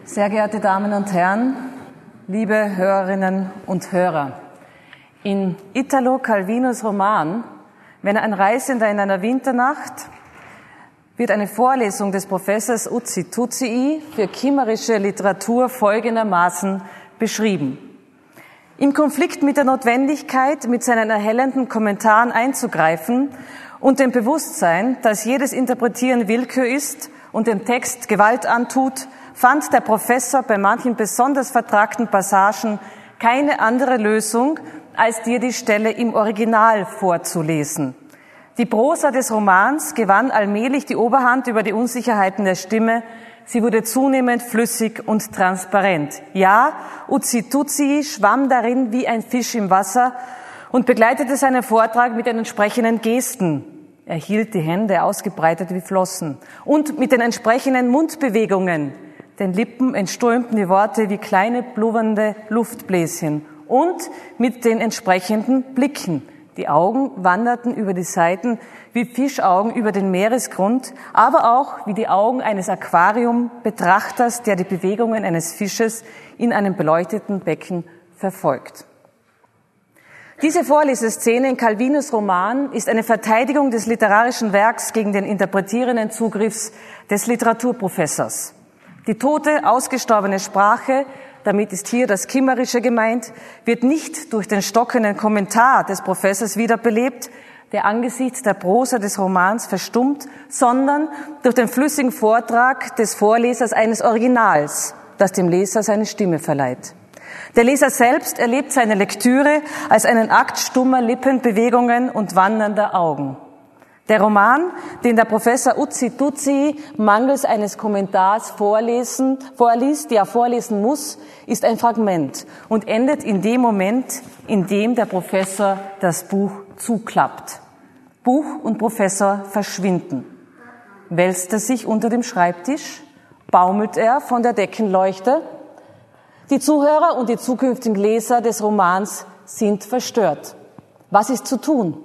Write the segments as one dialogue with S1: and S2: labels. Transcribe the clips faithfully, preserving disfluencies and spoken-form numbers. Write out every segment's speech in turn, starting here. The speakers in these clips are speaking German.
S1: Sehr geehrte Damen und Herren, liebe Hörerinnen und Hörer, in Italo Calvinos Roman »Wenn ein Reisender in einer Winternacht« wird eine Vorlesung des Professors Uzi Tuzii für kimmerische Literatur folgendermaßen beschrieben. Im Konflikt mit der Notwendigkeit, mit seinen erhellenden Kommentaren einzugreifen und dem Bewusstsein, dass jedes Interpretieren Willkür ist und dem Text Gewalt antut, fand der Professor bei manchen besonders vertragten Passagen keine andere Lösung, als dir die Stelle im Original vorzulesen. Die Prosa des Romans gewann allmählich die Oberhand über die Unsicherheiten der Stimme. Sie wurde zunehmend flüssig und transparent. Ja, Uzi Tuzii schwamm darin wie ein Fisch im Wasser und begleitete seinen Vortrag mit den entsprechenden Gesten. Er hielt die Hände ausgebreitet wie Flossen und mit den entsprechenden Mundbewegungen. Den Lippen entströmten die Worte wie kleine blubbernde Luftbläschen und mit den entsprechenden Blicken. Die Augen wanderten über die Seiten wie Fischaugen über den Meeresgrund, aber auch wie die Augen eines Aquariumbetrachters, der die Bewegungen eines Fisches in einem beleuchteten Becken verfolgt. Diese Vorleseszene in Calvinos Roman ist eine Verteidigung des literarischen Werks gegen den interpretierenden Zugriff des Literaturprofessors. Die tote, ausgestorbene Sprache, damit ist hier das Kimmerische gemeint, wird nicht durch den stockenden Kommentar des Professors wiederbelebt, der angesichts der Prosa des Romans verstummt, sondern durch den flüssigen Vortrag des Vorlesers eines Originals, das dem Leser seine Stimme verleiht. Der Leser selbst erlebt seine Lektüre als einen Akt stummer Lippenbewegungen und wandernder Augen. Der Roman, den der Professor Uzi Tuzii mangels eines Kommentars vorlesen, vorliest, der er vorlesen muss, ist ein Fragment und endet in dem Moment, in dem der Professor das Buch zuklappt. Buch und Professor verschwinden. Wälzt er sich unter dem Schreibtisch? Baumelt er von der Deckenleuchte? Die Zuhörer und die zukünftigen Leser des Romans sind verstört. Was ist zu tun?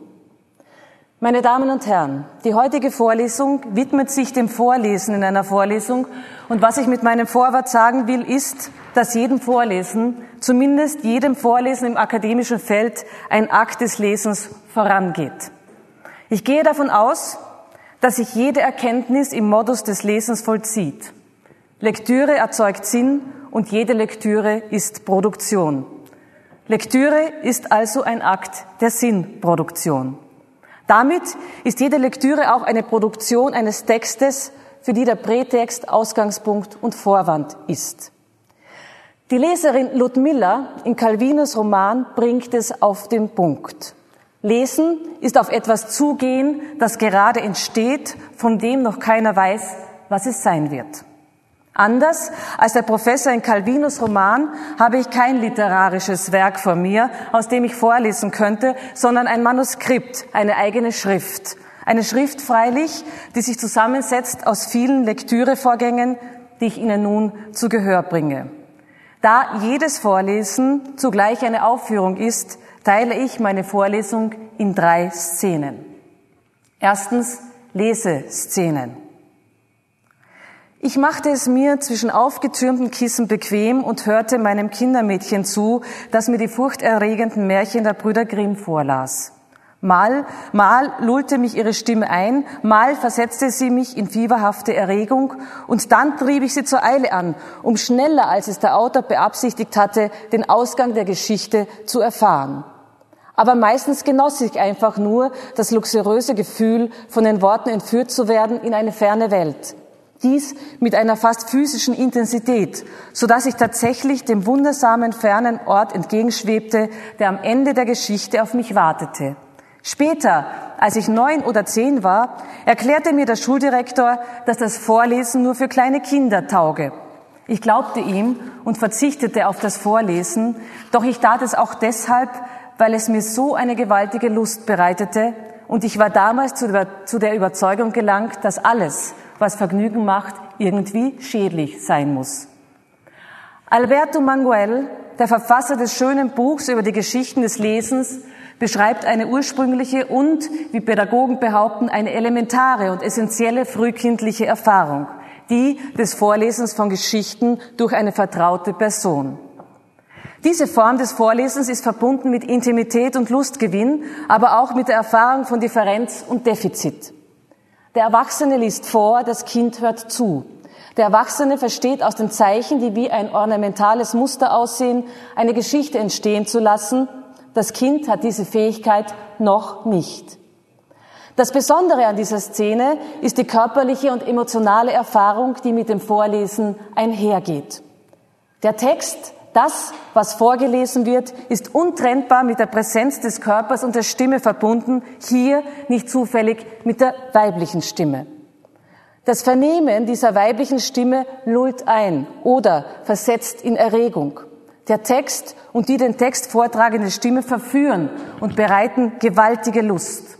S1: Meine Damen und Herren, die heutige Vorlesung widmet sich dem Vorlesen in einer Vorlesung. Und was ich mit meinem Vorwort sagen will, ist, dass jedem Vorlesen, zumindest jedem Vorlesen im akademischen Feld, ein Akt des Lesens vorangeht. Ich gehe davon aus, dass sich jede Erkenntnis im Modus des Lesens vollzieht. Lektüre erzeugt Sinn und jede Lektüre ist Produktion. Lektüre ist also ein Akt der Sinnproduktion. Damit ist jede Lektüre auch eine Produktion eines Textes, für die der Prätext Ausgangspunkt und Vorwand ist. Die Leserin Ludmilla in Calvinos Roman bringt es auf den Punkt. Lesen ist auf etwas zugehen, das gerade entsteht, von dem noch keiner weiß, was es sein wird. Anders als der Professor in Calvinos Roman habe ich kein literarisches Werk vor mir, aus dem ich vorlesen könnte, sondern ein Manuskript, eine eigene Schrift. Eine Schrift freilich, die sich zusammensetzt aus vielen Lektürevorgängen, die ich Ihnen nun zu Gehör bringe. Da jedes Vorlesen zugleich eine Aufführung ist, teile ich meine Vorlesung in drei Szenen. Erstens Leseszenen. Ich machte es mir zwischen aufgetürmten Kissen bequem und hörte meinem Kindermädchen zu, das mir die furchterregenden Märchen der Brüder Grimm vorlas. Mal, mal lullte mich ihre Stimme ein, mal versetzte sie mich in fieberhafte Erregung und dann trieb ich sie zur Eile an, um schneller, als es der Autor beabsichtigt hatte, den Ausgang der Geschichte zu erfahren. Aber meistens genoss ich einfach nur das luxuriöse Gefühl, von den Worten entführt zu werden in eine ferne Welt. Dies mit einer fast physischen Intensität, so dass ich tatsächlich dem wundersamen fernen Ort entgegenschwebte, der am Ende der Geschichte auf mich wartete. Später, als ich neun oder zehn war, erklärte mir der Schuldirektor, dass das Vorlesen nur für kleine Kinder tauge. Ich glaubte ihm und verzichtete auf das Vorlesen, doch ich tat es auch deshalb, weil es mir so eine gewaltige Lust bereitete und ich war damals zu der, zu der Überzeugung gelangt, dass alles, was Vergnügen macht, irgendwie schädlich sein muss. Alberto Manguel, der Verfasser des schönen Buchs über die Geschichten des Lesens, beschreibt eine ursprüngliche und, wie Pädagogen behaupten, eine elementare und essentielle frühkindliche Erfahrung, die des Vorlesens von Geschichten durch eine vertraute Person. Diese Form des Vorlesens ist verbunden mit Intimität und Lustgewinn, aber auch mit der Erfahrung von Differenz und Defizit. Der Erwachsene liest vor, das Kind hört zu. Der Erwachsene versteht aus den Zeichen, die wie ein ornamentales Muster aussehen, eine Geschichte entstehen zu lassen. Das Kind hat diese Fähigkeit noch nicht. Das Besondere an dieser Szene ist die körperliche und emotionale Erfahrung, die mit dem Vorlesen einhergeht. Der Text, das, was vorgelesen wird, ist untrennbar mit der Präsenz des Körpers und der Stimme verbunden, hier nicht zufällig mit der weiblichen Stimme. Das Vernehmen dieser weiblichen Stimme lullt ein oder versetzt in Erregung. Der Text und die den Text vortragende Stimme verführen und bereiten gewaltige Lust.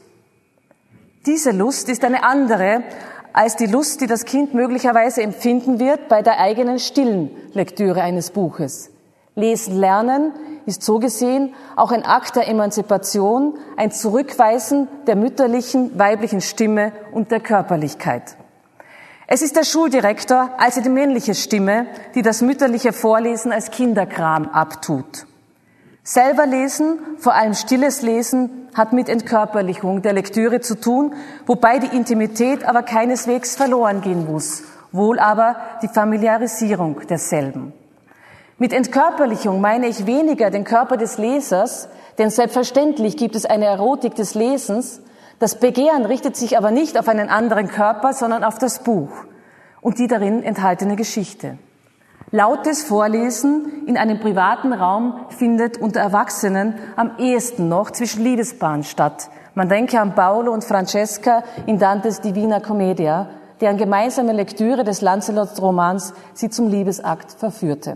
S1: Diese Lust ist eine andere als die Lust, die das Kind möglicherweise empfinden wird bei der eigenen stillen Lektüre eines Buches. Lesen lernen ist so gesehen auch ein Akt der Emanzipation, ein Zurückweisen der mütterlichen weiblichen Stimme und der Körperlichkeit. Es ist der Schuldirektor, also die männliche Stimme, die das mütterliche Vorlesen als Kinderkram abtut. Selber lesen, vor allem stilles Lesen, hat mit Entkörperlichung der Lektüre zu tun, wobei die Intimität aber keineswegs verloren gehen muss, wohl aber die Familiarisierung derselben. Mit Entkörperlichung meine ich weniger den Körper des Lesers, denn selbstverständlich gibt es eine Erotik des Lesens. Das Begehren richtet sich aber nicht auf einen anderen Körper, sondern auf das Buch und die darin enthaltene Geschichte. Lautes Vorlesen in einem privaten Raum findet unter Erwachsenen am ehesten noch zwischen Liebespaaren statt. Man denke an Paolo und Francesca in Dantes Divina Commedia, deren gemeinsame Lektüre des Lancelot-Romans sie zum Liebesakt verführte.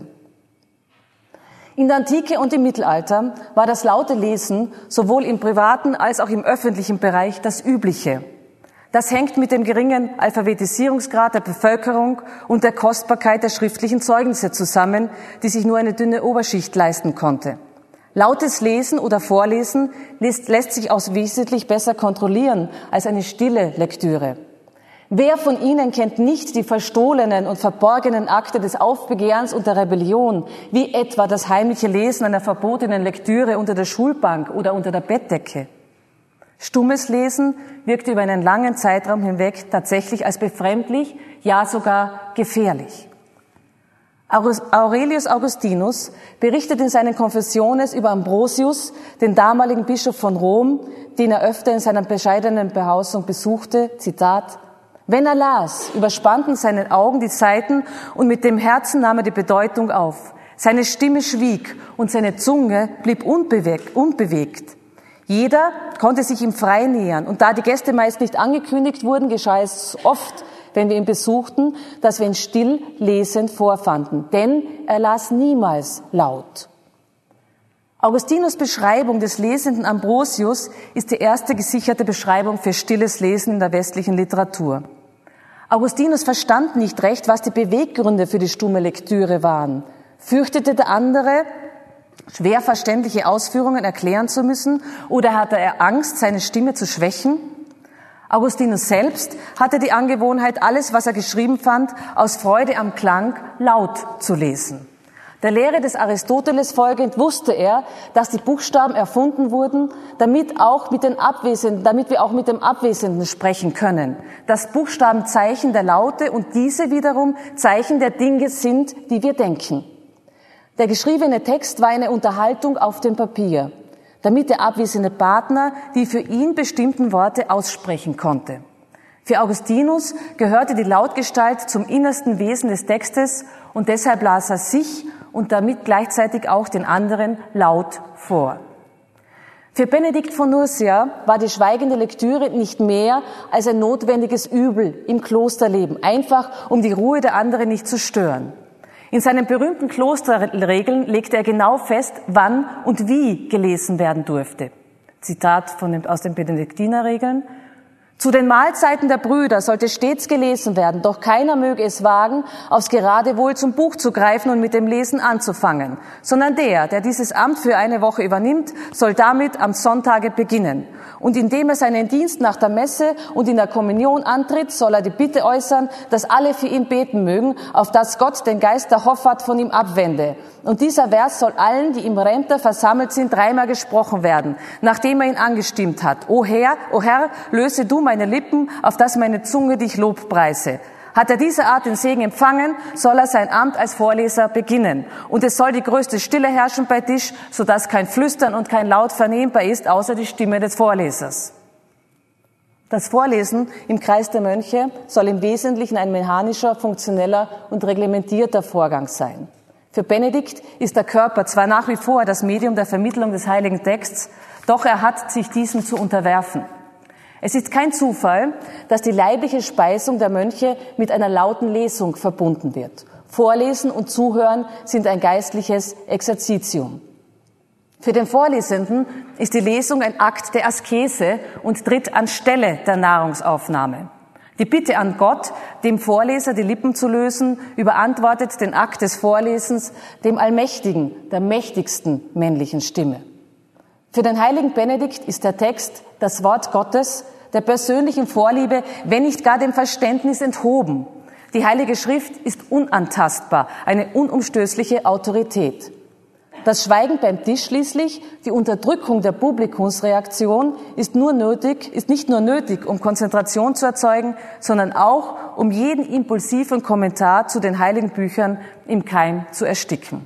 S1: In der Antike und im Mittelalter war das laute Lesen sowohl im privaten als auch im öffentlichen Bereich das Übliche. Das hängt mit dem geringen Alphabetisierungsgrad der Bevölkerung und der Kostbarkeit der schriftlichen Zeugnisse zusammen, die sich nur eine dünne Oberschicht leisten konnte. Lautes Lesen oder Vorlesen lässt, lässt sich auch wesentlich besser kontrollieren als eine stille Lektüre. Wer von Ihnen kennt nicht die verstohlenen und verborgenen Akte des Aufbegehrens und der Rebellion, wie etwa das heimliche Lesen einer verbotenen Lektüre unter der Schulbank oder unter der Bettdecke? Stummes Lesen wirkte über einen langen Zeitraum hinweg tatsächlich als befremdlich, ja sogar gefährlich. Aurelius Augustinus berichtet in seinen Confessiones über Ambrosius, den damaligen Bischof von Rom, den er öfter in seiner bescheidenen Behausung besuchte, Zitat: Wenn er las, überspannten seine Augen die Seiten und mit dem Herzen nahm er die Bedeutung auf. Seine Stimme schwieg und seine Zunge blieb unbewegt. unbewegt. Jeder konnte sich ihm frei nähern und da die Gäste meist nicht angekündigt wurden, geschah es oft, wenn wir ihn besuchten, dass wir ihn still lesend vorfanden, denn er las niemals laut. Augustinus' Beschreibung des lesenden Ambrosius ist die erste gesicherte Beschreibung für stilles Lesen in der westlichen Literatur. Augustinus verstand nicht recht, was die Beweggründe für die stumme Lektüre waren. Fürchtete der andere, schwer verständliche Ausführungen erklären zu müssen, oder hatte er Angst, seine Stimme zu schwächen? Augustinus selbst hatte die Angewohnheit, alles, was er geschrieben fand, aus Freude am Klang laut zu lesen. Der Lehre des Aristoteles folgend wusste er, dass die Buchstaben erfunden wurden, damit auch mit den Abwesenden, damit wir auch mit dem Abwesenden sprechen können. Dass Buchstaben Zeichen der Laute und diese wiederum Zeichen der Dinge sind, die wir denken. Der geschriebene Text war eine Unterhaltung auf dem Papier, damit der abwesende Partner die für ihn bestimmten Worte aussprechen konnte. Für Augustinus gehörte die Lautgestalt zum innersten Wesen des Textes und deshalb las er sich und damit gleichzeitig auch den anderen laut vor. Für Benedikt von Nursia war die schweigende Lektüre nicht mehr als ein notwendiges Übel im Klosterleben, einfach um die Ruhe der anderen nicht zu stören. In seinen berühmten Klosterregeln legte er genau fest, wann und wie gelesen werden durfte. Zitat von dem, aus den Benediktinerregeln. Zu den Mahlzeiten der Brüder sollte stets gelesen werden, doch keiner möge es wagen, aufs Geratewohl zum Buch zu greifen und mit dem Lesen anzufangen, sondern der, der dieses Amt für eine Woche übernimmt, soll damit am Sonntage beginnen. Und indem er seinen Dienst nach der Messe und in der Kommunion antritt, soll er die Bitte äußern, dass alle für ihn beten mögen, auf dass Gott den Geist der Hoffart von ihm abwende. Und dieser Vers soll allen, die im Rämter versammelt sind, dreimal gesprochen werden, nachdem er ihn angestimmt hat. O Herr, o Herr, löse du meine Lippen, auf dass meine Zunge dich lobpreise. Hat er diese Art den Segen empfangen, soll er sein Amt als Vorleser beginnen. Und es soll die größte Stille herrschen bei Tisch, sodass kein Flüstern und kein Laut vernehmbar ist, außer die Stimme des Vorlesers. Das Vorlesen im Kreis der Mönche soll im Wesentlichen ein mechanischer, funktioneller und reglementierter Vorgang sein. Für Benedikt ist der Körper zwar nach wie vor das Medium der Vermittlung des heiligen Texts, doch er hat sich diesem zu unterwerfen. Es ist kein Zufall, dass die leibliche Speisung der Mönche mit einer lauten Lesung verbunden wird. Vorlesen und Zuhören sind ein geistliches Exerzitium. Für den Vorlesenden ist die Lesung ein Akt der Askese und tritt anstelle der Nahrungsaufnahme. Die Bitte an Gott, dem Vorleser die Lippen zu lösen, überantwortet den Akt des Vorlesens dem allmächtigen, der mächtigsten männlichen Stimme. Für den heiligen Benedikt ist der Text, das Wort Gottes, der persönlichen Vorliebe, wenn nicht gar dem Verständnis enthoben. Die Heilige Schrift ist unantastbar, eine unumstößliche Autorität. Das Schweigen beim Tisch schließlich, die Unterdrückung der Publikumsreaktion ist nur nötig, ist nicht nur nötig, um Konzentration zu erzeugen, sondern auch, um jeden impulsiven Kommentar zu den heiligen Büchern im Keim zu ersticken.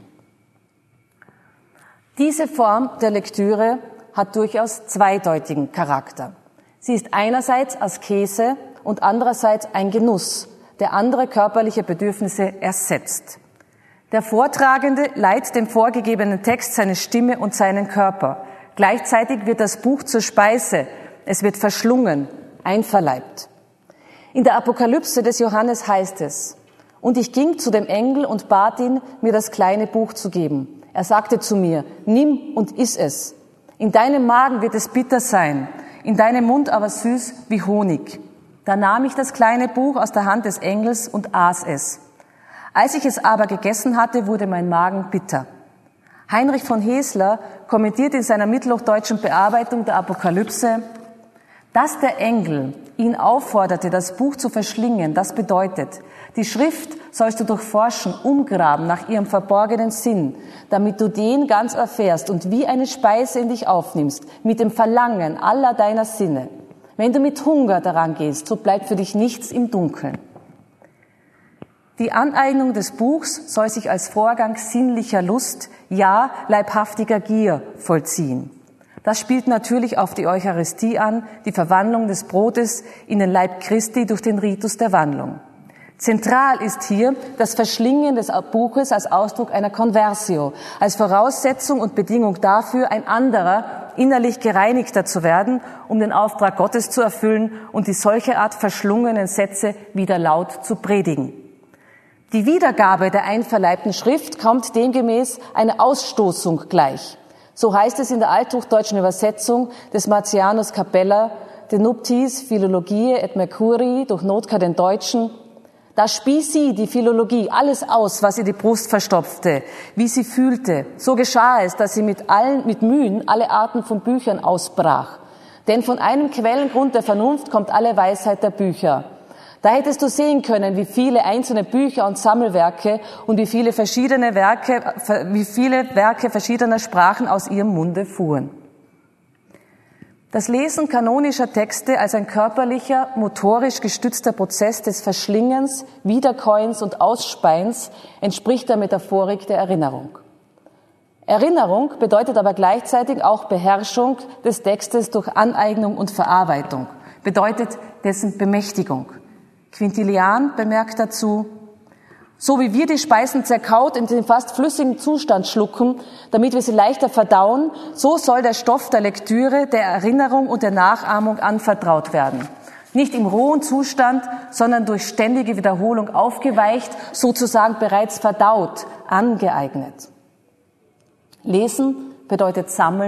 S1: Diese Form der Lektüre hat durchaus zweideutigen Charakter. Sie ist einerseits Askese und andererseits ein Genuss, der andere körperliche Bedürfnisse ersetzt. Der Vortragende leiht dem vorgegebenen Text seine Stimme und seinen Körper. Gleichzeitig wird das Buch zur Speise. Es wird verschlungen, einverleibt. In der Apokalypse des Johannes heißt es: Und ich ging zu dem Engel und bat ihn, mir das kleine Buch zu geben. Er sagte zu mir: Nimm und iss es. In deinem Magen wird es bitter sein, in deinem Mund aber süß wie Honig. Da nahm ich das kleine Buch aus der Hand des Engels und aß es. Als ich es aber gegessen hatte, wurde mein Magen bitter. Heinrich von Hesler kommentiert in seiner mittelhochdeutschen Bearbeitung der Apokalypse: Dass der Engel ihn aufforderte, das Buch zu verschlingen, das bedeutet, die Schrift sollst du durchforschen, umgraben nach ihrem verborgenen Sinn, damit du den ganz erfährst und wie eine Speise in dich aufnimmst, mit dem Verlangen aller deiner Sinne. Wenn du mit Hunger daran gehst, so bleibt für dich nichts im Dunkeln. Die Aneignung des Buchs soll sich als Vorgang sinnlicher Lust, ja leibhaftiger Gier vollziehen. Das spielt natürlich auf die Eucharistie an, die Verwandlung des Brotes in den Leib Christi durch den Ritus der Wandlung. Zentral ist hier das Verschlingen des Buches als Ausdruck einer Conversio, als Voraussetzung und Bedingung dafür, ein anderer, innerlich gereinigter zu werden, um den Auftrag Gottes zu erfüllen und die solche Art verschlungenen Sätze wieder laut zu predigen. Die Wiedergabe der einverleibten Schrift kommt demgemäß einer Ausstoßung gleich. So heißt es in der althochdeutschen Übersetzung des Marcianus Capella, De Nuptiis Philologiae et Mercurii, durch Notka den Deutschen: Da spie sie, die Philologie, alles aus, was ihr die Brust verstopfte, wie sie fühlte. So geschah es, dass sie mit allen, mit Mühen alle Arten von Büchern ausbrach. Denn von einem Quellengrund der Vernunft kommt alle Weisheit der Bücher. Da hättest du sehen können, wie viele einzelne Bücher und Sammelwerke und wie viele verschiedene Werke, wie viele Werke verschiedener Sprachen aus ihrem Munde fuhren. Das Lesen kanonischer Texte als ein körperlicher, motorisch gestützter Prozess des Verschlingens, Wiederkäuens und Ausspeiens entspricht der Metaphorik der Erinnerung. Erinnerung bedeutet aber gleichzeitig auch Beherrschung des Textes durch Aneignung und Verarbeitung, bedeutet dessen Bemächtigung. Quintilian bemerkt dazu: So wie wir die Speisen zerkaut in den fast flüssigen Zustand schlucken, damit wir sie leichter verdauen, so soll der Stoff der Lektüre, der Erinnerung und der Nachahmung anvertraut werden. Nicht im rohen Zustand, sondern durch ständige Wiederholung aufgeweicht, sozusagen bereits verdaut, angeeignet. Lesen bedeutet sammeln,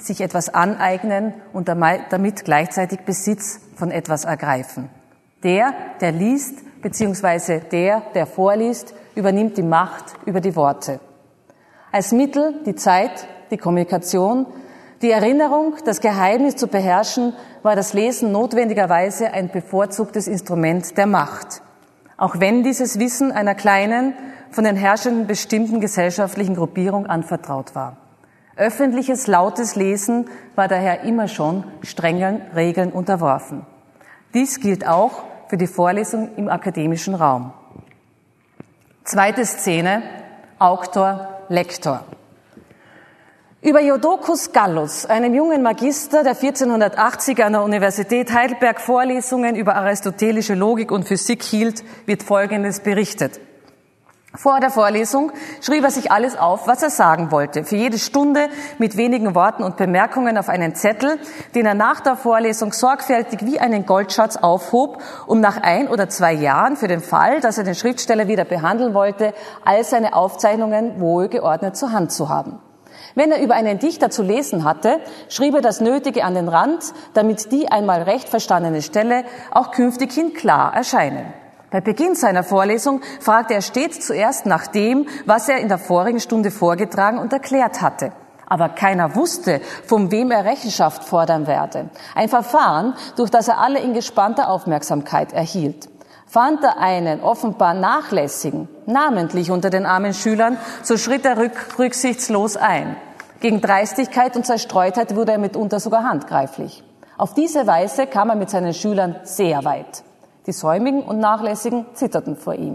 S1: sich etwas aneignen und damit gleichzeitig Besitz von etwas ergreifen. Der, der liest, beziehungsweise der, der vorliest, übernimmt die Macht über die Worte. Als Mittel die Zeit, die Kommunikation, die Erinnerung, das Geheimnis zu beherrschen, war das Lesen notwendigerweise ein bevorzugtes Instrument der Macht. Auch wenn dieses Wissen einer kleinen, von den Herrschenden bestimmten gesellschaftlichen Gruppierung anvertraut war. Öffentliches, lautes Lesen war daher immer schon strengen Regeln unterworfen. Dies gilt auch für die Vorlesung im akademischen Raum. Zweite Szene, Auctor, Lektor. Über Jodocus Gallus, einem jungen Magister, der vierzehnhundertachtzig an der Universität Heidelberg Vorlesungen über aristotelische Logik und Physik hielt, wird Folgendes berichtet. Vor der Vorlesung schrieb er sich alles auf, was er sagen wollte, für jede Stunde mit wenigen Worten und Bemerkungen auf einen Zettel, den er nach der Vorlesung sorgfältig wie einen Goldschatz aufhob, um nach ein oder zwei Jahren für den Fall, dass er den Schriftsteller wieder behandeln wollte, all seine Aufzeichnungen wohlgeordnet zur Hand zu haben. Wenn er über einen Dichter zu lesen hatte, schrieb er das Nötige an den Rand, damit die einmal recht verstandene Stelle auch künftighin klar erscheinen. Bei Beginn seiner Vorlesung fragte er stets zuerst nach dem, was er in der vorigen Stunde vorgetragen und erklärt hatte. Aber keiner wusste, von wem er Rechenschaft fordern werde. Ein Verfahren, durch das er alle in gespannter Aufmerksamkeit erhielt. Fand er einen offenbar nachlässigen, namentlich unter den armen Schülern, so schritt er rück, rücksichtslos ein. Gegen Dreistigkeit und Zerstreutheit wurde er mitunter sogar handgreiflich. Auf diese Weise kam er mit seinen Schülern sehr weit. Die Säumigen und Nachlässigen zitterten vor ihm.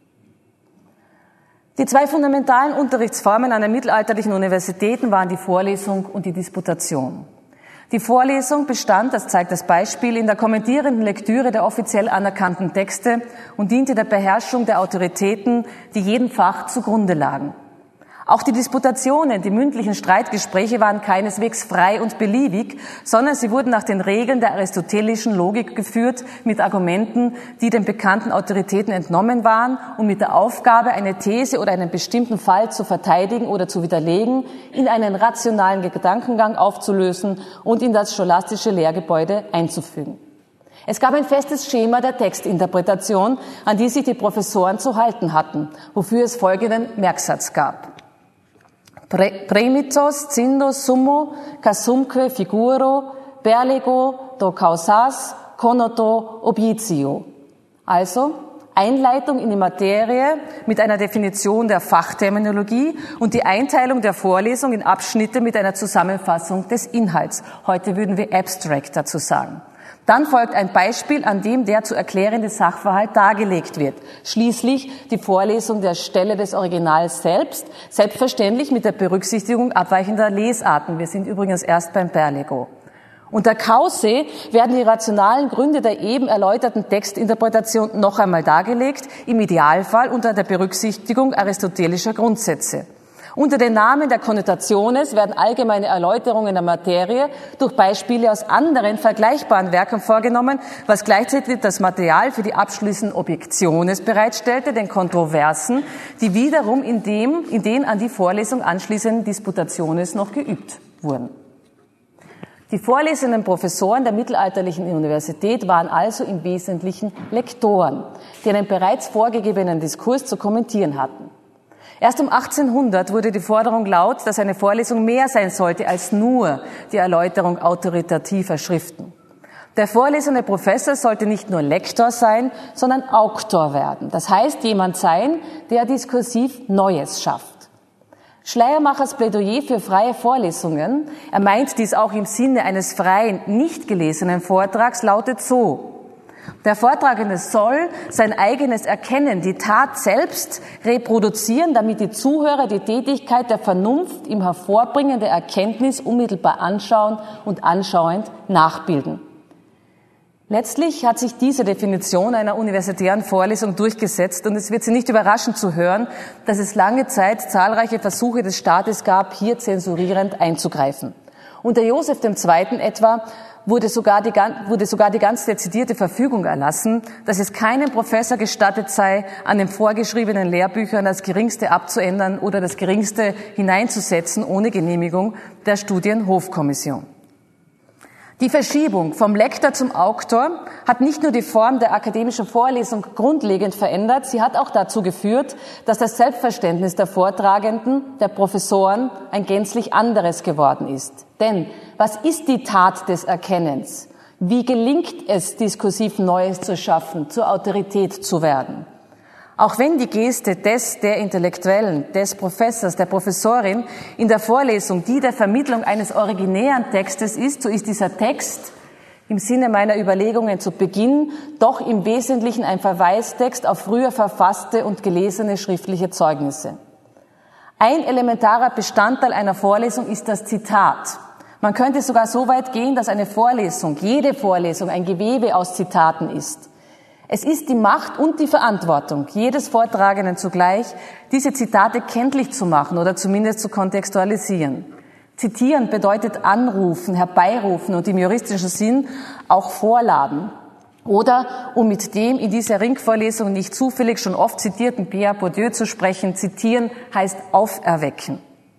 S1: Die zwei fundamentalen Unterrichtsformen an den mittelalterlichen Universitäten waren die Vorlesung und die Disputation. Die Vorlesung bestand, das zeigt das Beispiel, in der kommentierenden Lektüre der offiziell anerkannten Texte und diente der Beherrschung der Autoritäten, die jedem Fach zugrunde lagen. Auch die Disputationen, die mündlichen Streitgespräche waren keineswegs frei und beliebig, sondern sie wurden nach den Regeln der aristotelischen Logik geführt, mit Argumenten, die den bekannten Autoritäten entnommen waren und mit der Aufgabe, eine These oder einen bestimmten Fall zu verteidigen oder zu widerlegen, in einen rationalen Gedankengang aufzulösen und in das scholastische Lehrgebäude einzufügen. Es gab ein festes Schema der Textinterpretation, an die sich die Professoren zu halten hatten, wofür es folgenden Merksatz gab. Premitos cindo summo casumque figuro perlego do causas conoto obitio. Also Einleitung in die Materie mit einer Definition der Fachterminologie und die Einteilung der Vorlesung in Abschnitte mit einer Zusammenfassung des Inhalts. Heute würden wir Abstract dazu sagen. Dann folgt ein Beispiel, an dem der zu erklärende Sachverhalt dargelegt wird. Schließlich die Vorlesung der Stelle des Originals selbst, selbstverständlich mit der Berücksichtigung abweichender Lesarten. Wir sind übrigens erst beim Perlego. Unter Causae werden die rationalen Gründe der eben erläuterten Textinterpretation noch einmal dargelegt, im Idealfall unter der Berücksichtigung aristotelischer Grundsätze. Unter den Namen der Connotationes werden allgemeine Erläuterungen der Materie durch Beispiele aus anderen vergleichbaren Werken vorgenommen, was gleichzeitig das Material für die abschließenden Objektiones bereitstellte, den Kontroversen, die wiederum in, dem, in den an die Vorlesung anschließenden Disputationes noch geübt wurden. Die vorlesenden Professoren der mittelalterlichen Universität waren also im Wesentlichen Lektoren, die einen bereits vorgegebenen Diskurs zu kommentieren hatten. Erst um achtzehnhundert wurde die Forderung laut, dass eine Vorlesung mehr sein sollte als nur die Erläuterung autoritativer Schriften. Der vorlesende Professor sollte nicht nur Lektor sein, sondern Auctor werden. Das heißt, jemand sein, der diskursiv Neues schafft. Schleiermachers Plädoyer für freie Vorlesungen, er meint dies auch im Sinne eines freien, nicht gelesenen Vortrags, lautet so: Der Vortragende soll sein eigenes Erkennen, die Tat selbst reproduzieren, damit die Zuhörer die Tätigkeit der Vernunft im Hervorbringen der Erkenntnis unmittelbar anschauen und anschauend nachbilden. Letztlich hat sich diese Definition einer universitären Vorlesung durchgesetzt und es wird Sie nicht überraschen zu hören, dass es lange Zeit zahlreiche Versuche des Staates gab, hier zensurierend einzugreifen. Unter Joseph der Zweite etwa wurde sogar, die, wurde sogar die ganz dezidierte Verfügung erlassen, dass es keinem Professor gestattet sei, an den vorgeschriebenen Lehrbüchern das Geringste abzuändern oder das Geringste hineinzusetzen ohne Genehmigung der Studienhofkommission. Die Verschiebung vom Lektor zum Auktor hat nicht nur die Form der akademischen Vorlesung grundlegend verändert, sie hat auch dazu geführt, dass das Selbstverständnis der Vortragenden, der Professoren, ein gänzlich anderes geworden ist. Denn was ist die Tat des Erkennens? Wie gelingt es, diskursiv Neues zu schaffen, zur Autorität zu werden? Auch wenn die Geste des, der Intellektuellen, des Professors, der Professorin in der Vorlesung die der Vermittlung eines originären Textes ist, so ist dieser Text im Sinne meiner Überlegungen zu Beginn doch im Wesentlichen ein Verweistext auf früher verfasste und gelesene schriftliche Zeugnisse. Ein elementarer Bestandteil einer Vorlesung ist das Zitat. Man könnte sogar so weit gehen, dass eine Vorlesung, jede Vorlesung, ein Gewebe aus Zitaten ist. Es ist die Macht und die Verantwortung jedes Vortragenden zugleich, diese Zitate kenntlich zu machen oder zumindest zu kontextualisieren. Zitieren bedeutet anrufen, herbeirufen und im juristischen Sinn auch vorladen. Oder, um mit dem in dieser Ringvorlesung nicht zufällig schon oft zitierten Pierre Bourdieu zu sprechen, zitieren heißt auferwecken.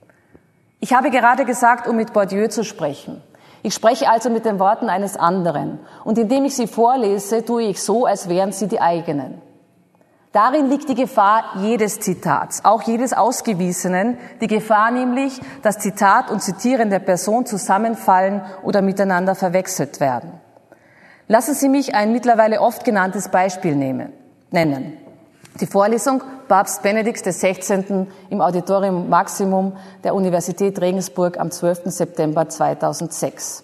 S1: Ich habe gerade gesagt, um mit Bourdieu zu sprechen. Ich spreche also mit den Worten eines anderen. Und indem ich sie vorlese, tue ich so, als wären sie die eigenen. Darin liegt die Gefahr jedes Zitats, auch jedes Ausgewiesenen, die Gefahr nämlich, dass Zitat und zitierende Person zusammenfallen oder miteinander verwechselt werden. Lassen Sie mich ein mittlerweile oft genanntes Beispiel nehmen, nennen. Die Vorlesung Papst Benedikt der Sechzehnte im Auditorium Maximum der Universität Regensburg am zwölften September zweitausendsechs.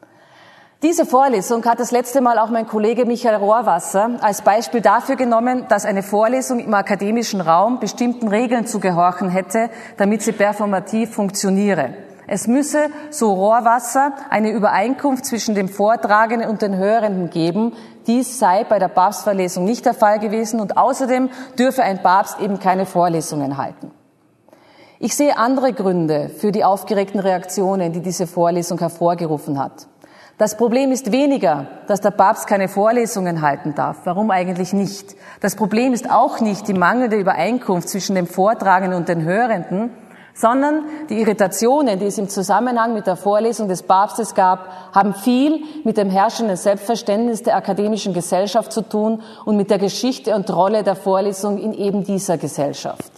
S1: Diese Vorlesung hat das letzte Mal auch mein Kollege Michael Rohrwasser als Beispiel dafür genommen, dass eine Vorlesung im akademischen Raum bestimmten Regeln zu gehorchen hätte, damit sie performativ funktioniere. Es müsse, so Rohrwasser, eine Übereinkunft zwischen dem Vortragenden und den Hörenden geben. Dies sei bei der Papstvorlesung nicht der Fall gewesen und außerdem dürfe ein Papst eben keine Vorlesungen halten. Ich sehe andere Gründe für die aufgeregten Reaktionen, die diese Vorlesung hervorgerufen hat. Das Problem ist weniger, dass der Papst keine Vorlesungen halten darf. Warum eigentlich nicht? Das Problem ist auch nicht die mangelnde Übereinkunft zwischen dem Vortragenden und den Hörenden, sondern die Irritationen, die es im Zusammenhang mit der Vorlesung des Papstes gab, haben viel mit dem herrschenden Selbstverständnis der akademischen Gesellschaft zu tun und mit der Geschichte und Rolle der Vorlesung in eben dieser Gesellschaft.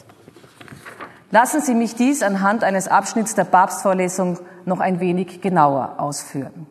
S1: Lassen Sie mich dies anhand eines Abschnitts der Papstvorlesung noch ein wenig genauer ausführen.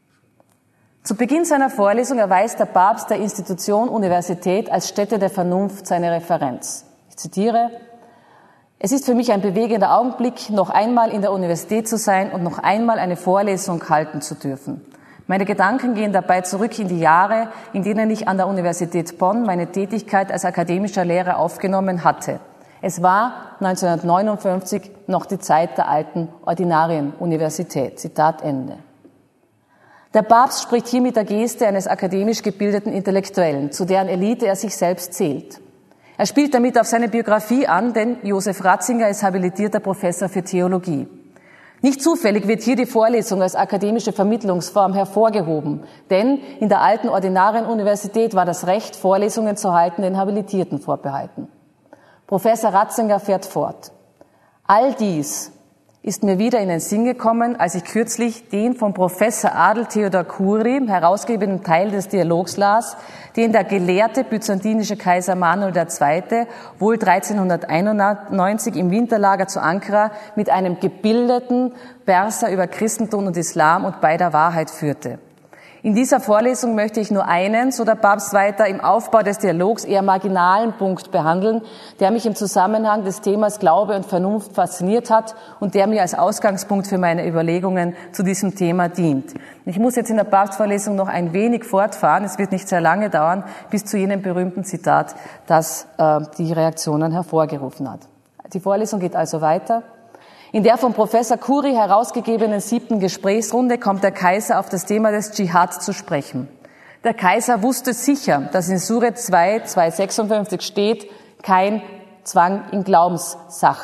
S1: Zu Beginn seiner Vorlesung erweist der Papst der Institution Universität als Stätte der Vernunft seine Referenz. Ich zitiere: Es ist für mich ein bewegender Augenblick, noch einmal in der Universität zu sein und noch einmal eine Vorlesung halten zu dürfen. Meine Gedanken gehen dabei zurück in die Jahre, in denen ich an der Universität Bonn meine Tätigkeit als akademischer Lehrer aufgenommen hatte. Es war neunzehnhundertneunundfünfzig noch die Zeit der alten Ordinarienuniversität. Zitat Ende. Der Papst spricht hier mit der Geste eines akademisch gebildeten Intellektuellen, zu deren Elite er sich selbst zählt. Er spielt damit auf seine Biografie an, denn Josef Ratzinger ist habilitierter Professor für Theologie. Nicht zufällig wird hier die Vorlesung als akademische Vermittlungsform hervorgehoben, denn in der alten Ordinarienuniversität war das Recht, Vorlesungen zu halten, den Habilitierten vorbehalten. Professor Ratzinger fährt fort: All dies ist mir wieder in den Sinn gekommen, als ich kürzlich den von Professor Adel Theodor Cury herausgegebenen Teil des Dialogs las, den der gelehrte byzantinische Kaiser Manuel der Zweite wohl dreizehnhunderteinundneunzig im Winterlager zu Ankara mit einem gebildeten Perser über Christentum und Islam und beider Wahrheit führte. In dieser Vorlesung möchte ich nur einen, so der Papst weiter, im Aufbau des Dialogs eher marginalen Punkt behandeln, der mich im Zusammenhang des Themas Glaube und Vernunft fasziniert hat und der mir als Ausgangspunkt für meine Überlegungen zu diesem Thema dient. Ich muss jetzt in der Papstvorlesung noch ein wenig fortfahren, es wird nicht sehr lange dauern, bis zu jenem berühmten Zitat, das äh, die Reaktionen hervorgerufen hat. Die Vorlesung geht also weiter. In der von Professor Cury herausgegebenen siebten Gesprächsrunde kommt der Kaiser auf das Thema des Dschihad zu sprechen. Der Kaiser wusste sicher, dass in Sure zwei, zweihundertsechsundfünfzig steht, kein Zwang in Glaubenssachen.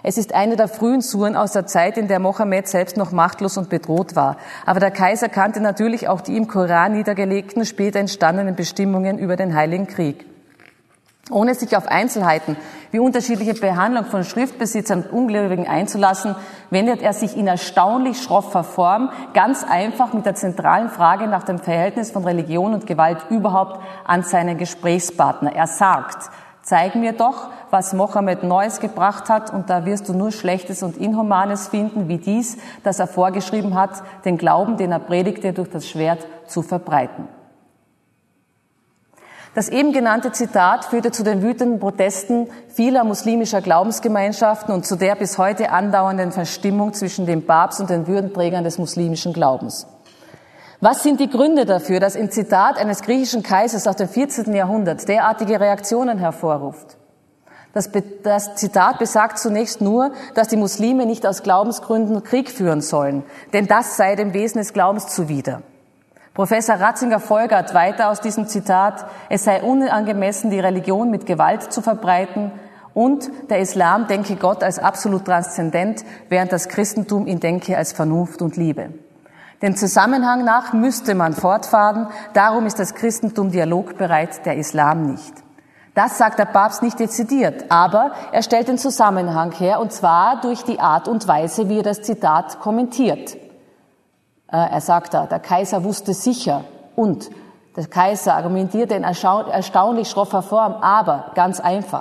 S1: Es ist eine der frühen Suren aus der Zeit, in der Mohammed selbst noch machtlos und bedroht war. Aber der Kaiser kannte natürlich auch die im Koran niedergelegten, später entstandenen Bestimmungen über den Heiligen Krieg. Ohne sich auf Einzelheiten wie unterschiedliche Behandlung von Schriftbesitzern und Ungläubigen einzulassen, wendet er sich in erstaunlich schroffer Form ganz einfach mit der zentralen Frage nach dem Verhältnis von Religion und Gewalt überhaupt an seinen Gesprächspartner. Er sagt: Zeig mir doch, was Mohammed Neues gebracht hat, und da wirst du nur Schlechtes und Inhumanes finden, wie dies, das er vorgeschrieben hat, den Glauben, den er predigte, durch das Schwert zu verbreiten. Das eben genannte Zitat führte zu den wütenden Protesten vieler muslimischer Glaubensgemeinschaften und zu der bis heute andauernden Verstimmung zwischen dem Papst und den Würdenträgern des muslimischen Glaubens. Was sind die Gründe dafür, dass ein Zitat eines griechischen Kaisers aus dem vierzehnten Jahrhundert derartige Reaktionen hervorruft? Das, das Zitat besagt zunächst nur, dass die Muslime nicht aus Glaubensgründen Krieg führen sollen, denn das sei dem Wesen des Glaubens zuwider. Professor Ratzinger folgert weiter aus diesem Zitat: Es sei unangemessen, die Religion mit Gewalt zu verbreiten, und der Islam denke Gott als absolut transzendent, während das Christentum ihn denke als Vernunft und Liebe. Den Zusammenhang nach müsste man fortfahren, darum ist das Christentum dialogbereit, der Islam nicht. Das sagt der Papst nicht dezidiert, aber er stellt den Zusammenhang her, und zwar durch die Art und Weise, wie er das Zitat kommentiert. Er sagt da, der Kaiser wusste sicher, und der Kaiser argumentierte in erstaunlich schroffer Form, aber ganz einfach.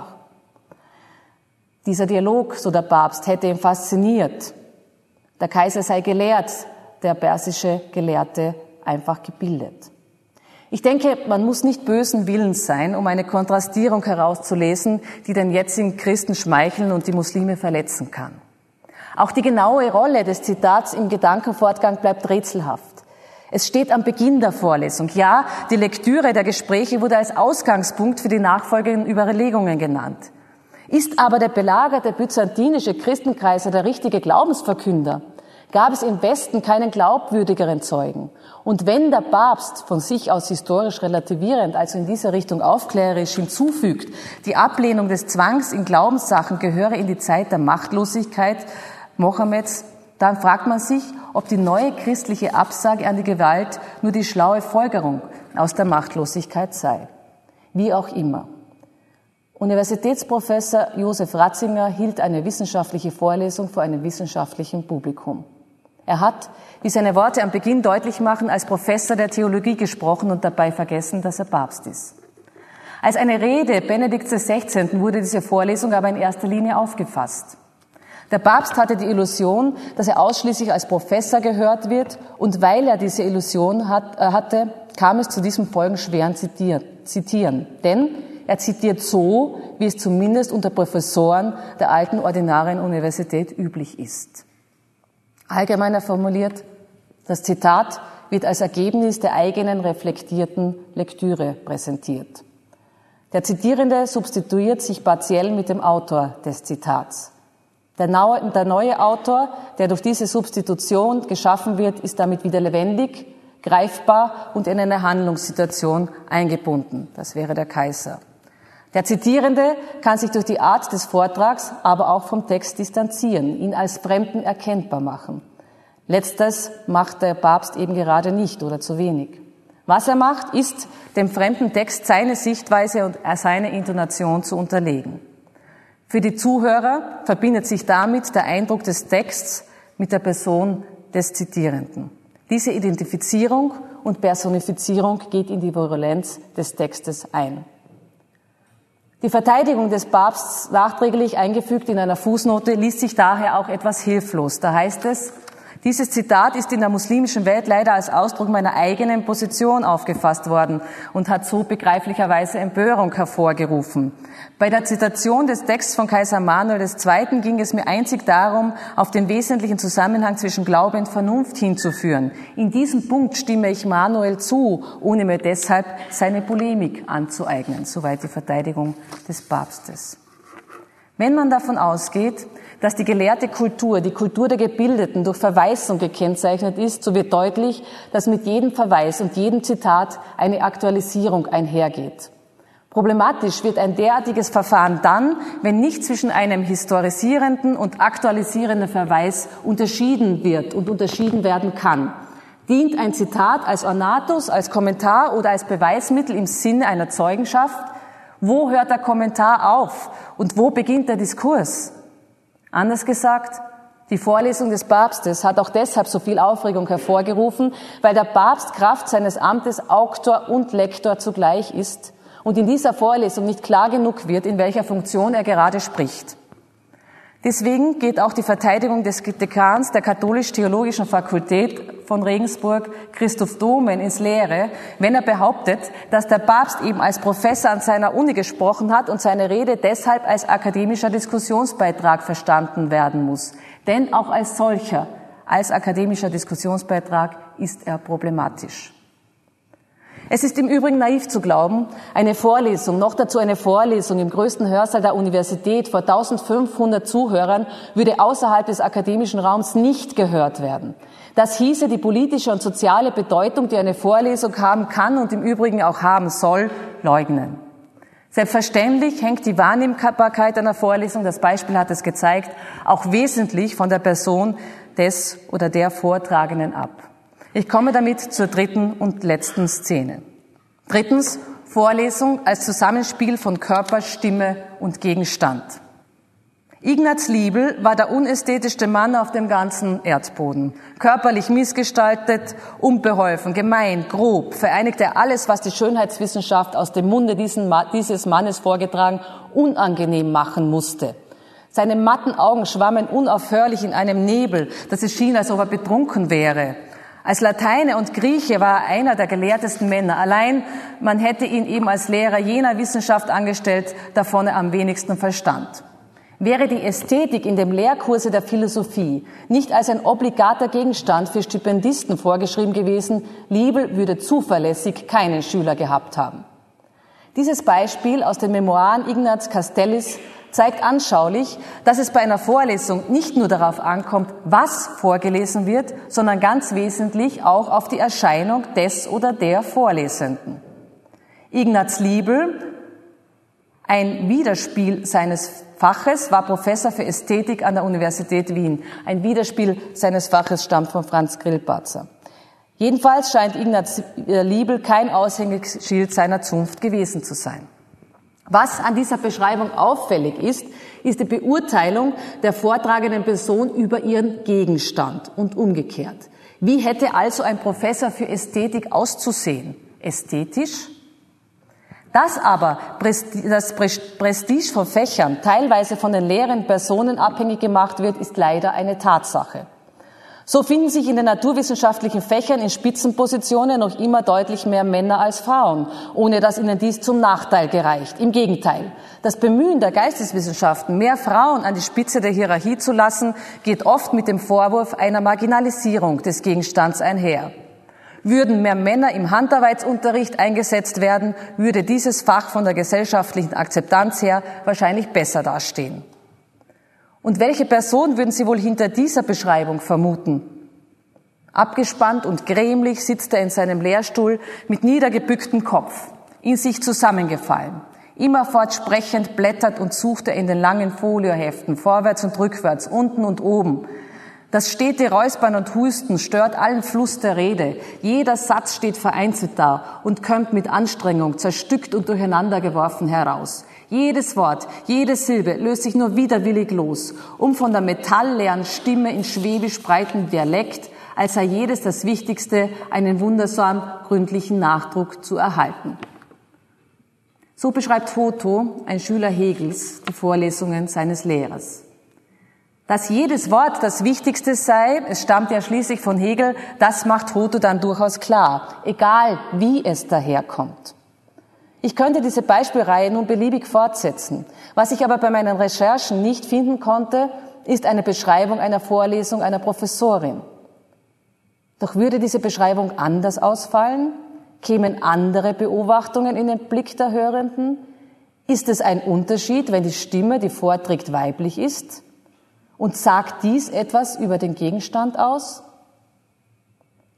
S1: Dieser Dialog, so der Papst, hätte ihn fasziniert. Der Kaiser sei gelehrt, der persische Gelehrte einfach gebildet. Ich denke, man muss nicht bösen Willens sein, um eine Kontrastierung herauszulesen, die den jetzigen Christen schmeicheln und die Muslime verletzen kann. Auch die genaue Rolle des Zitats im Gedankenfortgang bleibt rätselhaft. Es steht am Beginn der Vorlesung. Ja, die Lektüre der Gespräche wurde als Ausgangspunkt für die nachfolgenden Überlegungen genannt. Ist aber der belagerte byzantinische Christenkaiser der richtige Glaubensverkünder? Gab es im Westen keinen glaubwürdigeren Zeugen? Und wenn der Papst von sich aus historisch relativierend, also in dieser Richtung aufklärerisch hinzufügt, die Ablehnung des Zwangs in Glaubenssachen gehöre in die Zeit der Machtlosigkeit Mohammeds, dann fragt man sich, ob die neue christliche Absage an die Gewalt nur die schlaue Folgerung aus der Machtlosigkeit sei. Wie auch immer. Universitätsprofessor Josef Ratzinger hielt eine wissenschaftliche Vorlesung vor einem wissenschaftlichen Publikum. Er hat, wie seine Worte am Beginn deutlich machen, als Professor der Theologie gesprochen und dabei vergessen, dass er Papst ist. Als eine Rede Benedikts des Sechzehnten wurde diese Vorlesung aber in erster Linie aufgefasst. Der Papst hatte die Illusion, dass er ausschließlich als Professor gehört wird, und weil er diese Illusion hat, äh, hatte, kam es zu diesem folgenschweren Zitieren. Denn er zitiert so, wie es zumindest unter Professoren der alten ordinaren Universität üblich ist. Allgemeiner formuliert, das Zitat wird als Ergebnis der eigenen reflektierten Lektüre präsentiert. Der Zitierende substituiert sich partiell mit dem Autor des Zitats. Der neue Autor, der durch diese Substitution geschaffen wird, ist damit wieder lebendig, greifbar und in eine Handlungssituation eingebunden. Das wäre der Kaiser. Der Zitierende kann sich durch die Art des Vortrags, aber auch vom Text distanzieren, ihn als Fremden erkennbar machen. Letzteres macht der Papst eben gerade nicht oder zu wenig. Was er macht, ist, dem fremden Text seine Sichtweise und seine Intonation zu unterlegen. Für die Zuhörer verbindet sich damit der Eindruck des Texts mit der Person des Zitierenden. Diese Identifizierung und Personifizierung geht in die Virulenz des Textes ein. Die Verteidigung des Papstes, nachträglich eingefügt in einer Fußnote, liest sich daher auch etwas hilflos. Da heißt es: Dieses Zitat ist in der muslimischen Welt leider als Ausdruck meiner eigenen Position aufgefasst worden und hat so begreiflicherweise Empörung hervorgerufen. Bei der Zitation des Texts von Kaiser Manuel der Zweite ging es mir einzig darum, auf den wesentlichen Zusammenhang zwischen Glaube und Vernunft hinzuführen. In diesem Punkt stimme ich Manuel zu, ohne mir deshalb seine Polemik anzueignen. Soweit die Verteidigung des Papstes. Wenn man davon ausgeht, dass die gelehrte Kultur, die Kultur der Gebildeten, durch Verweisung gekennzeichnet ist, so wird deutlich, dass mit jedem Verweis und jedem Zitat eine Aktualisierung einhergeht. Problematisch wird ein derartiges Verfahren dann, wenn nicht zwischen einem historisierenden und aktualisierenden Verweis unterschieden wird und unterschieden werden kann. Dient ein Zitat als Ornatus, als Kommentar oder als Beweismittel im Sinne einer Zeugenschaft? Wo hört der Kommentar auf und wo beginnt der Diskurs? Anders gesagt, die Vorlesung des Papstes hat auch deshalb so viel Aufregung hervorgerufen, weil der Papst Kraft seines Amtes Auktor und Lektor zugleich ist und in dieser Vorlesung nicht klar genug wird, in welcher Funktion er gerade spricht. Deswegen geht auch die Verteidigung des Dekans der Katholisch-Theologischen Fakultät von Regensburg, Christoph Domen, ins Leere, wenn er behauptet, dass der Papst eben als Professor an seiner Uni gesprochen hat und seine Rede deshalb als akademischer Diskussionsbeitrag verstanden werden muss. Denn auch als solcher, als akademischer Diskussionsbeitrag, ist er problematisch. Es ist im Übrigen naiv zu glauben, eine Vorlesung, noch dazu eine Vorlesung im größten Hörsaal der Universität vor eintausendfünfhundert Zuhörern, würde außerhalb des akademischen Raums nicht gehört werden. Das hieße, die politische und soziale Bedeutung, die eine Vorlesung haben kann und im Übrigen auch haben soll, leugnen. Selbstverständlich hängt die Wahrnehmbarkeit einer Vorlesung, das Beispiel hat es gezeigt, auch wesentlich von der Person des oder der Vortragenden ab. Ich komme damit zur dritten und letzten Szene. Drittens, Vorlesung als Zusammenspiel von Körper, Stimme und Gegenstand. Ignaz Liebel war der unästhetischste Mann auf dem ganzen Erdboden. Körperlich missgestaltet, unbeholfen, gemein, grob, vereinigte er alles, was die Schönheitswissenschaft aus dem Munde dieses Mannes vorgetragen, unangenehm machen musste. Seine matten Augen schwammen unaufhörlich in einem Nebel, dass es schien, als ob er betrunken wäre. Als Lateiner und Grieche war er einer der gelehrtesten Männer. Allein man hätte ihn eben als Lehrer jener Wissenschaft angestellt, davon er am wenigsten verstand. Wäre die Ästhetik in dem Lehrkurse der Philosophie nicht als ein obligater Gegenstand für Stipendisten vorgeschrieben gewesen, Liebel würde zuverlässig keinen Schüler gehabt haben. Dieses Beispiel aus den Memoiren Ignaz Castells zeigt anschaulich, dass es bei einer Vorlesung nicht nur darauf ankommt, was vorgelesen wird, sondern ganz wesentlich auch auf die Erscheinung des oder der Vorlesenden. Ignaz Liebel, ein Widerspiel seines Faches, war Professor für Ästhetik an der Universität Wien. Ein Widerspiel seines Faches stammt von Franz Grillparzer. Jedenfalls scheint Ignaz Liebel kein Aushängeschild seiner Zunft gewesen zu sein. Was an dieser Beschreibung auffällig ist, ist die Beurteilung der vortragenden Person über ihren Gegenstand und umgekehrt. Wie hätte also ein Professor für Ästhetik auszusehen? Ästhetisch? Dass aber das Prestige von Fächern teilweise von den lehrenden Personen abhängig gemacht wird, ist leider eine Tatsache. So finden sich in den naturwissenschaftlichen Fächern in Spitzenpositionen noch immer deutlich mehr Männer als Frauen, ohne dass ihnen dies zum Nachteil gereicht. Im Gegenteil. Das Bemühen der Geisteswissenschaften, mehr Frauen an die Spitze der Hierarchie zu lassen, geht oft mit dem Vorwurf einer Marginalisierung des Gegenstands einher. Würden mehr Männer im Handarbeitsunterricht eingesetzt werden, würde dieses Fach von der gesellschaftlichen Akzeptanz her wahrscheinlich besser dastehen. Und welche Person würden Sie wohl hinter dieser Beschreibung vermuten? Abgespannt und grämlich sitzt er in seinem Lehrstuhl mit niedergebücktem Kopf, in sich zusammengefallen. Immerfort sprechend blättert und sucht er in den langen Folioheften, vorwärts und rückwärts, unten und oben. Das stete Räuspern und Husten stört allen Fluss der Rede. Jeder Satz steht vereinzelt da und kommt mit Anstrengung, zerstückt und durcheinandergeworfen heraus. Jedes Wort, jede Silbe löst sich nur widerwillig los, um von der metallleeren Stimme in schwäbisch breiten Dialekt, als sei jedes das Wichtigste, einen wundersam gründlichen Nachdruck zu erhalten. So beschreibt Foto, ein Schüler Hegels, die Vorlesungen seines Lehrers. Dass jedes Wort das Wichtigste sei, es stammt ja schließlich von Hegel, das macht Foto dann durchaus klar, egal wie es daherkommt. Ich könnte diese Beispielreihe nun beliebig fortsetzen. Was ich aber bei meinen Recherchen nicht finden konnte, ist eine Beschreibung einer Vorlesung einer Professorin. Doch würde diese Beschreibung anders ausfallen? Kämen andere Beobachtungen in den Blick der Hörenden? Ist es ein Unterschied, wenn die Stimme, die vorträgt, weiblich ist? Und sagt dies etwas über den Gegenstand aus?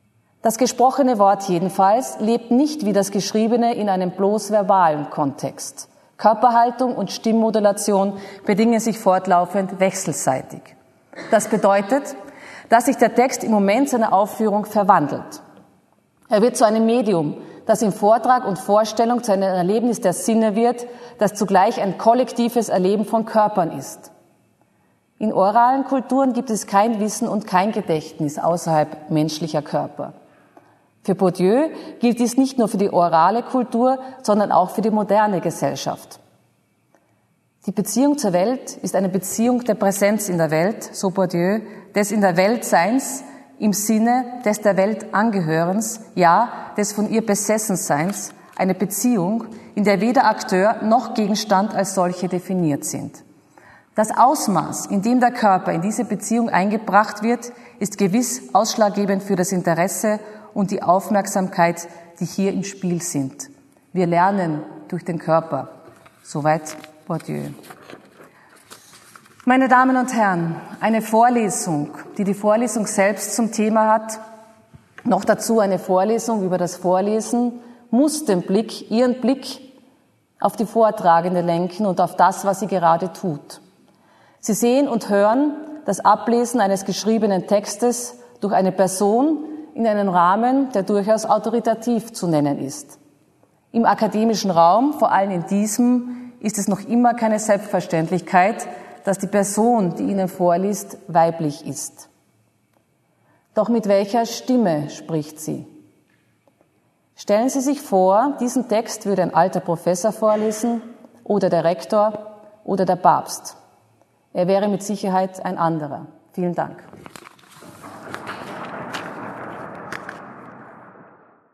S1: Das gesprochene Wort jedenfalls lebt nicht wie das Geschriebene in einem bloß verbalen Kontext. Körperhaltung und Stimmmodulation bedingen sich fortlaufend wechselseitig. Das bedeutet, dass sich der Text im Moment seiner Aufführung verwandelt. Er wird zu einem Medium, das im Vortrag und Vorstellung zu einem Erlebnis der Sinne wird, das zugleich ein kollektives Erleben von Körpern ist. In oralen Kulturen gibt es kein Wissen und kein Gedächtnis außerhalb menschlicher Körper. Für Bourdieu gilt dies nicht nur für die orale Kultur, sondern auch für die moderne Gesellschaft. Die Beziehung zur Welt ist eine Beziehung der Präsenz in der Welt, so Bourdieu, des in der Welt Seins im Sinne des der Welt Angehörens, ja, des von ihr Besessenseins, eine Beziehung, in der weder Akteur noch Gegenstand als solche definiert sind. Das Ausmaß, in dem der Körper in diese Beziehung eingebracht wird, ist gewiss ausschlaggebend für das Interesse und die Aufmerksamkeit, die hier im Spiel sind. Wir lernen durch den Körper. Soweit Bourdieu. Meine Damen und Herren, eine Vorlesung, die die Vorlesung selbst zum Thema hat, noch dazu eine Vorlesung über das Vorlesen, muss den Blick, Ihren Blick auf die Vortragende lenken und auf das, was sie gerade tut. Sie sehen und hören das Ablesen eines geschriebenen Textes durch eine Person in einem Rahmen, der durchaus autoritativ zu nennen ist. Im akademischen Raum, vor allem in diesem, ist es noch immer keine Selbstverständlichkeit, dass die Person, die Ihnen vorliest, weiblich ist. Doch mit welcher Stimme spricht sie? Stellen Sie sich vor, diesen Text würde ein alter Professor vorlesen oder der Rektor oder der Papst. Er wäre mit Sicherheit ein anderer. Vielen Dank.